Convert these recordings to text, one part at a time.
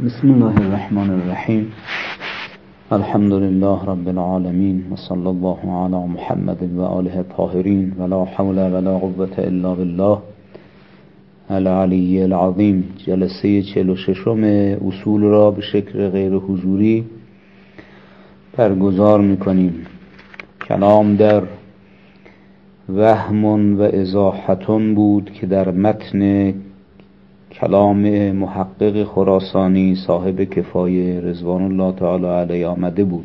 بسم الله الرحمن الرحیم. الحمد لله رب العالمین و صلی الله علی محمد و آله الطاهرین و لا حول ولا قوة الا بالله العلی العظیم. جلسه 46 اصول را به شکل غیر حضوری برگزار می‌کنیم. کلام در وهم و ازاحتون بود که در متن کلام محقق خراسانی صاحب کفایه رضوان الله تعالی علیه آمده بود.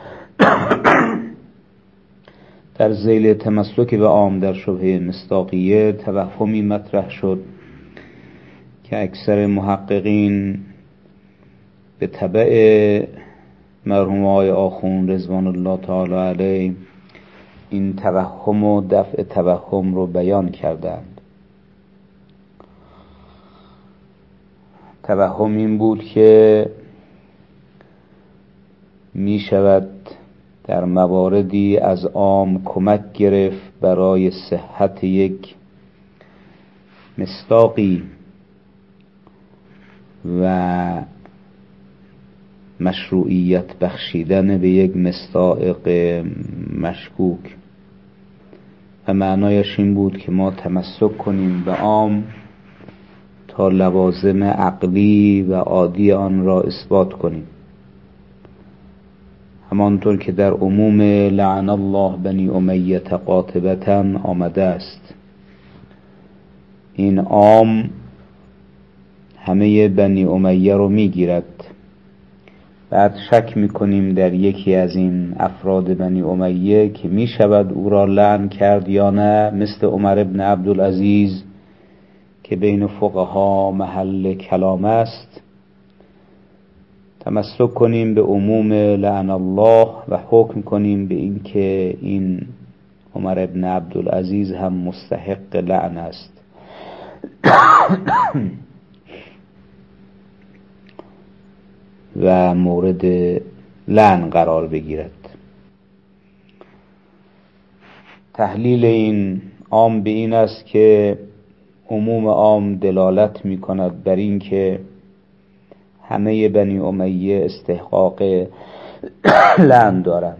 در ذیل تمسک به عام در شبهه مصداقیه توهمی مطرح شد که اکثر محققین به تبع مرحوم آقای آخوند رضوان الله تعالی علیه این توهم و دفع توهم رو بیان کردند. توهم این بود که می شود در مواردی از عام کمک گرفت برای صحت یک مصداقی و مشروعیت بخشیدن به یک مصداق مشکوک، و معنایش این بود که ما تمسک کنیم به عام تا لوازم عقلی و عادی آن را اثبات کنیم، همانطور که در عموم لعن الله بنی امیه قاطبة آمده است. این عام همه بنی امیه رو میگیرد. بعد شک میکنیم در یکی از این افراد بنی امیه که میشود او را لعن کرد یا نه، مثل عمر ابن عبدالعزیز که بین فقها محل کلام است. تمسک کنیم به عموم لعن الله و حکم کنیم به این که این عمر ابن عبدالعزیز هم مستحق لعن است. و مورد لعن قرار بگیرد. تحلیل این عام به این است که عموم عام دلالت می کند بر این که همه بنی امیه استحقاق لعن دارند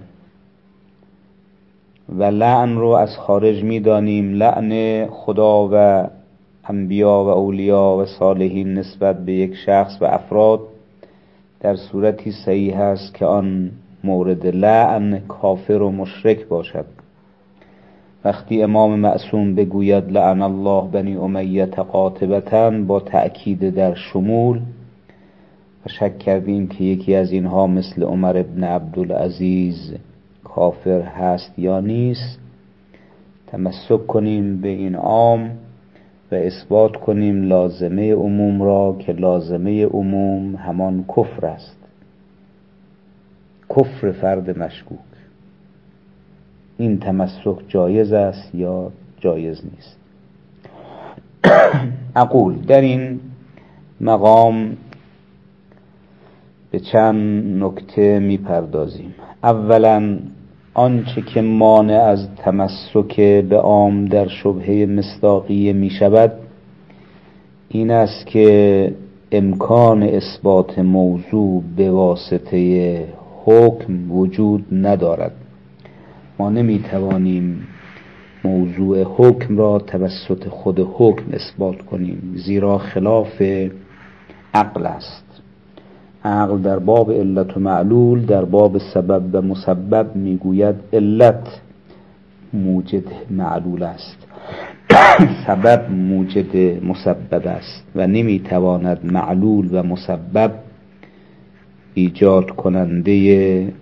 و لعن رو از خارج می دانیم. لعن خدا و انبیا و اولیا و صالحین نسبت به یک شخص و افراد در صورتی صحیح است که آن مورد لعن کافر و مشرک باشد. وقتی امام معصوم بگوید لعن الله بنی امیه قاطبة با تأکید در شمول و شک کردیم که یکی از اینها مثل عمر ابن عبدالعزیز کافر هست یا نیست، تمسک کنیم به این عام و اثبات کنیم لازمه عموم را که لازمه عموم همان کفر است، کفر فرد مشکوک. این تمسک جایز است یا جایز نیست؟ اقول در این مقام به چند نکته میپردازیم. اولا آنچه که مانع از تمسک به عام در شبهه مصداقیه می شود این است که امکان اثبات موضوع به واسطه حکم وجود ندارد. ما نمی توانیم موضوع حکم را توسط خود حکم اثبات کنیم، زیرا خلاف عقل است. عقل در باب علت و معلول، در باب سبب و مسبب میگوید علت موجد معلول است، سبب موجد مسبب است و نمیتواند معلول و مسبب ایجاد کننده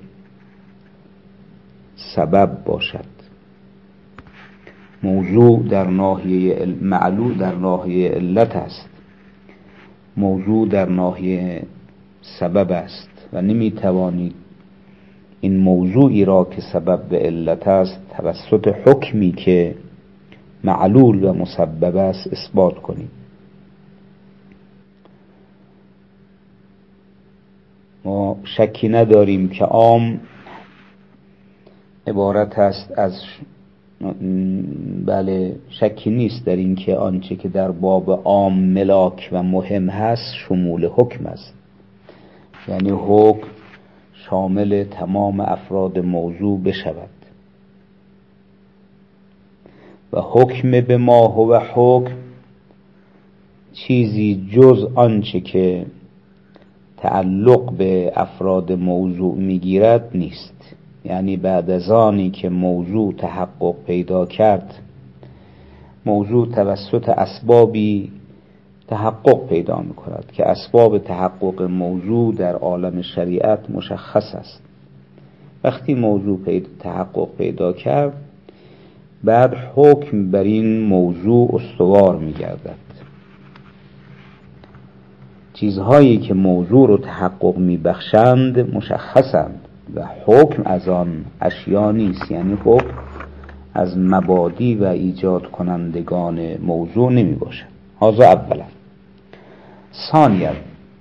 سبب باشد. موضوع در ناحیه معلول در ناحیه علت است، موضوع در ناحیه سبب است و نمیتوانید این موضوعی را که سبب به علت است توسط حکمی که معلول و مسبب است اثبات کنید. ما شکی نداریم که عام عبارت است از شکی نیست در این که آنچه که در باب عام ملاک و مهم هست شمول حکم است. یعنی حکم شامل تمام افراد موضوع بشود. و حکم به ما هو حکم، چیزی جز آنچه که تعلق به افراد موضوع میگیرد نیست. یعنی بعد از آنی که موضوع تحقق پیدا کرد، موضوع توسط اسبابی تحقق پیدا می‌کند که اسباب تحقق موضوع در عالم شریعت مشخص است. وقتی موضوع تحقق پیدا کرد، بعد حکم بر این موضوع استوار می‌گردد. چیزهایی که موضوع رو تحقق می‌بخشند مشخصند و حکم از آن اشیا نیست. یعنی حکم از مبادی و ایجاد کنندگان موضوع نمی باشد. هذا اولا. ثانیا،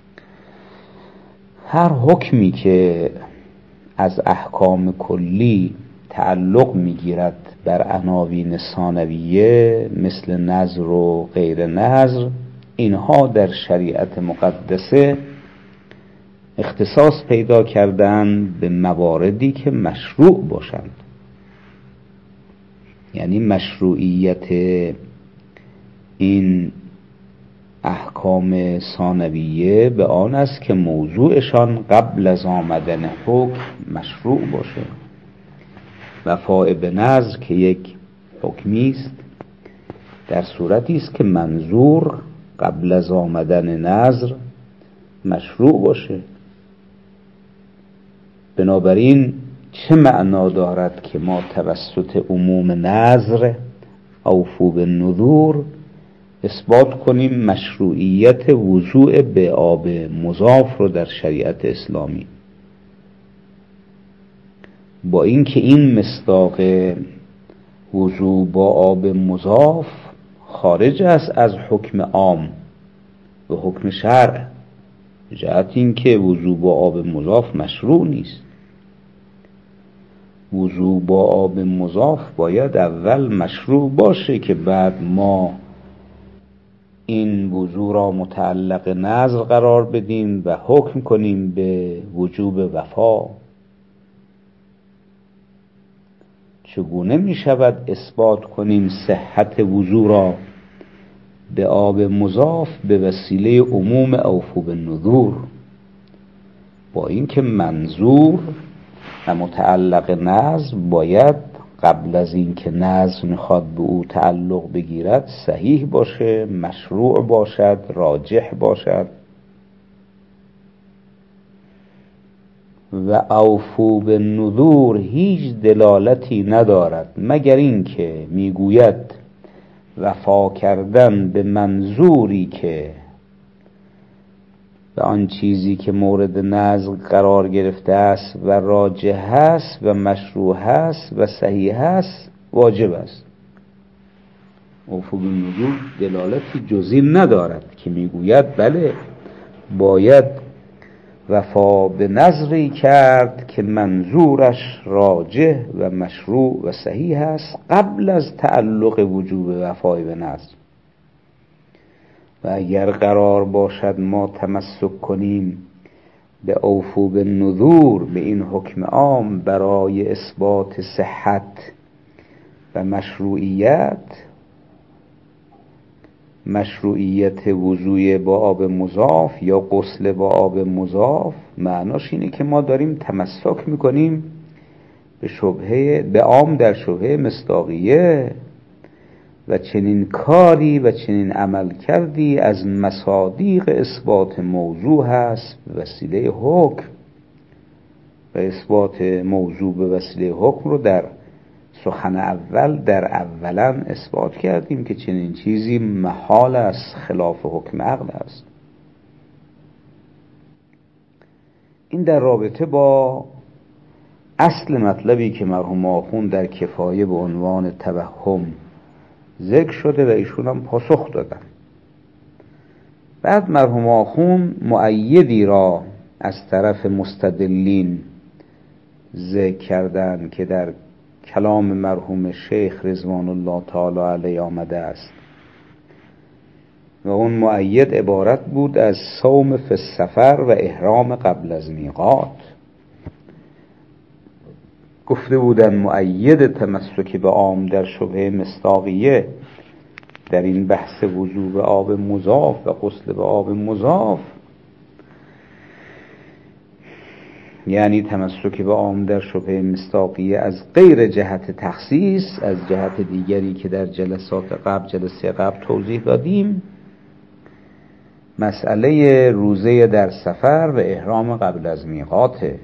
هر حکمی که از احکام کلی تعلق میگیرد بر عناوین ثانویه مثل نذر و غیر نذر، اینها در شریعت مقدسه اختصاص پیدا کردن به مواردی که مشروع باشند. یعنی مشروعیت این احکام ثانویه به آن است که موضوعشان قبل از آمدن حکم مشروع باشه. وفاء به نذر که یک حکمی است، در صورتی است که منظور قبل از آمدن نذر مشروع باشه. بنابراین چه معنا دارد که ما توسط عموم نذر اوفوا بالنذور اثبات کنیم مشروعیت وضوء به آب مضاف رو در شریعت اسلامی، با اینکه این مصداق وضوء با آب مضاف خارج است از حکم عام و حکم شرع، جهت اینکه وضوء با آب مضاف مشروع نیست. وضوء با آب مضاف باید اول مشروع باشه که بعد ما این وضوء را متعلق نذر قرار بدیم و حکم کنیم به وجوب وفا. چگونه می شود اثبات کنیم صحت وضوء را به آب مضاف به وسیله عموم اوفوا بالنذور، با اینکه منظور و متعلق نذر باید قبل از اینکه نذر میخواد به او تعلق بگیرد صحیح باشه، مشروع باشد، راجح باشد. و اوفوا بالنذور هیچ دلالتی ندارد مگر اینکه میگوید وفا کردن به منظوری که به آن چیزی که مورد نذر قرار گرفته است و راجح است و مشروع است و صحیح است واجب است. اوفوا بالنذور دلالتی جزئی ندارد که میگوید بله باید وفا به نذری کرد که منظورش راجح و مشروع و صحیح است قبل از تعلق وجوب وفای به نذر. و اگر قرار باشد ما تمسک کنیم به اوفوا بالنذور، به این حکم عام برای اثبات صحت و مشروعیت وضوء با آب مضاف یا غسل با آب مضاف، معناش اینه که ما داریم تمسک میکنیم به عام در شبهه مصداقیه و چنین کاری و چنین عمل کردی از مصادیق اثبات موضوع هست به وسیله حکم، و اثبات موضوع به وسیله حکم رو در سخن اول در اولا اثبات کردیم که چنین چیزی محال است، خلاف حکم عقل است. این در رابطه با اصل مطلبی که مرحوم آخوند در کفایه به عنوان توهم ذکر شده و ایشون هم پاسخ دادن. بعد مرحوم آخوند مؤیدی را از طرف مستدلین ذکر کردن که در کلام مرحوم شیخ رضوان الله تعالی علیه آمده است و اون مؤید عبارت بود از صوم فی السفر و احرام قبل از میقات. گفته بودن مؤید تمسک به عام در شبهه مصداقیه در این بحث وضوء به آب مضاف و غسل به آب مضاف، یعنی تمسک به عام در شبهه مصداقیه از غیر جهت تخصیص، از جهت دیگری که در جلسه قبل توضیح دادیم، مسئله روزه در سفر و احرام قبل از میقاته.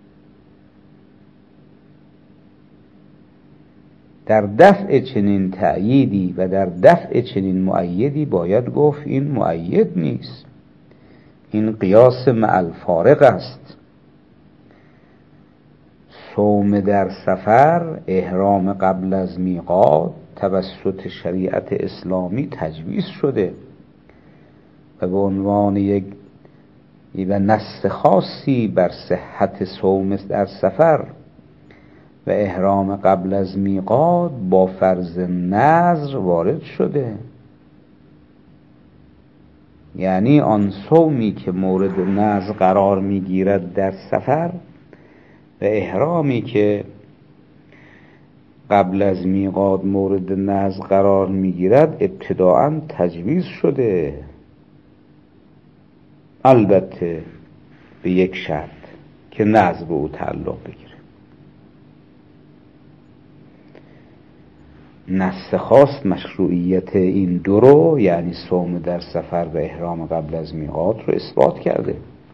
در دفع چنین تأییدی و در دفع چنین مؤیدی باید گفت این مؤید نیست، این قیاس مع الفارق است. صوم در سفر، احرام قبل از میقات توسط شریعت اسلامی تجویز شده و به عنوان یک نص خاصی بر صحت صوم در سفر و احرام قبل از میقات با فرض نذر وارد شده. یعنی آن صومی که مورد نذر قرار میگیرد در سفر و احرامی که قبل از میقات مورد نذر قرار میگیرد ابتداءً تجویز شده، البته به یک شرط که نذر به او تعلق بگیره. نص خاص مشروعیت این دو رو، یعنی صوم در سفر و احرام قبل از میقات رو اثبات کرده.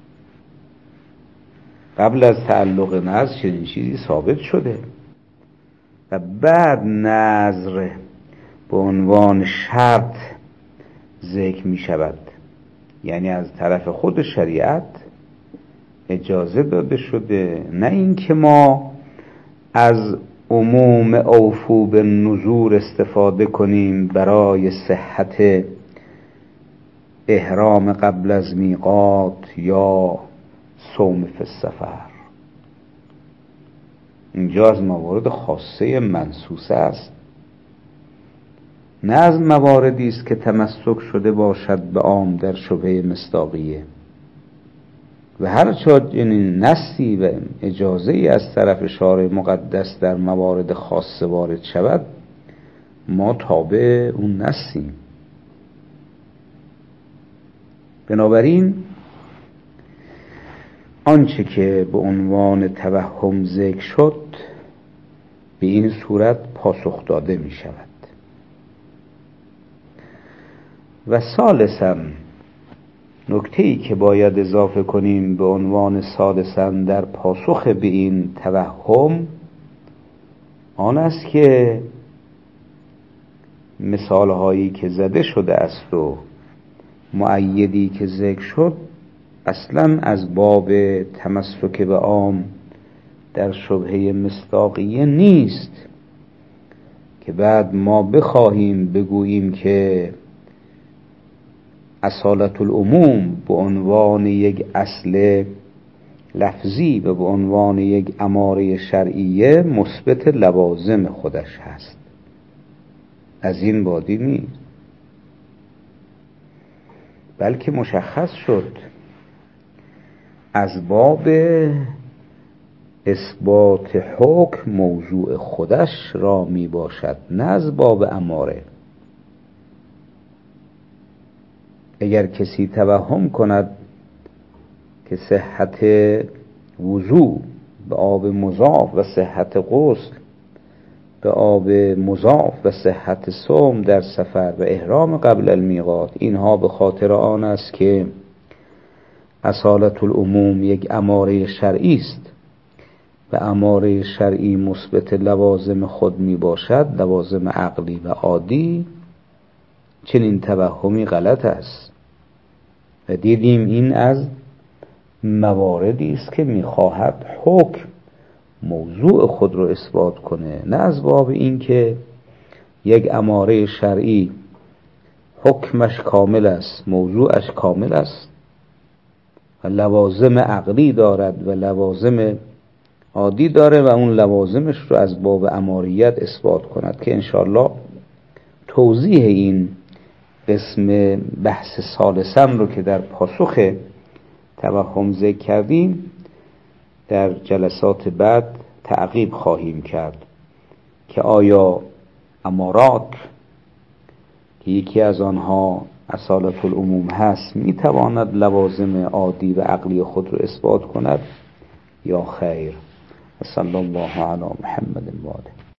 قبل از تعلق نذر چنین چیزی ثابت شده و بعد نذر به عنوان شرط ذکر می شود، یعنی از طرف خود شریعت اجازه داده شده، نه اینکه ما از عموم اوفو به نذور استفاده کنیم برای صحت احرام قبل از میقات یا صوم فی السفر. اینجا از موارد خاصه منصوصه است، نه از مواردی است که تمسک شده باشد به عام در شبهه مصداقیه. و هرچند این نصی و اجازه‌ای از طرف شارع مقدس در موارد خاصه وارد شود، ما تابع اون نصیم. بنابراین آنچه که به عنوان توهم ذکر شد به این صورت پاسخ داده می شود. و ثالثاً، نکته‌ای که باید اضافه کنیم به عنوان سادساً در پاسخ به این توهم آن است که مثالهایی که زده شده است و مؤیدی که ذکر شد اصلاً از باب تمسک به عام در شبهه مصداقیه نیست که بعد ما بخواهیم بگوییم که اصالت العموم به عنوان یک اصل لفظی و به عنوان یک اماره شرعیه مثبت لوازم خودش هست. از این بادی نیست، بلکه مشخص شد از باب اثبات حکم موضوع خودش را می باشد، نه از باب اماره. اگر کسی توهم کند که صحت وضوء به آب مضاف و صحت غسل به آب مضاف و صحت صوم در سفر و احرام قبل المیقات اینها به خاطر آن است که اصالت العموم یک اماره شرعی است و اماره شرعی مثبت لوازم خود می باشد، لوازم عقلی و عادی، چنین توهمی غلط است. و دیدیم این از مواردی است که می‌خواهد حکم موضوع خود رو اثبات کنه، نه از باب این که یک اماره شرعی حکمش کامل است، موضوعش کامل است و لوازم عقلی دارد و لوازم عادی داره و اون لوازمش رو از باب اماریت اثبات کند که انشاءالله توضیح این قسم بحث ثالثم رو که در پاسخ توهم ذکر کردیم در جلسات بعد تعقیب خواهیم کرد که آیا امارات که یکی از آنها اصالت العموم هست میتواند لوازم عادی و عقلی خود رو اثبات کند یا خیر. صلی الله علی محمد و آله.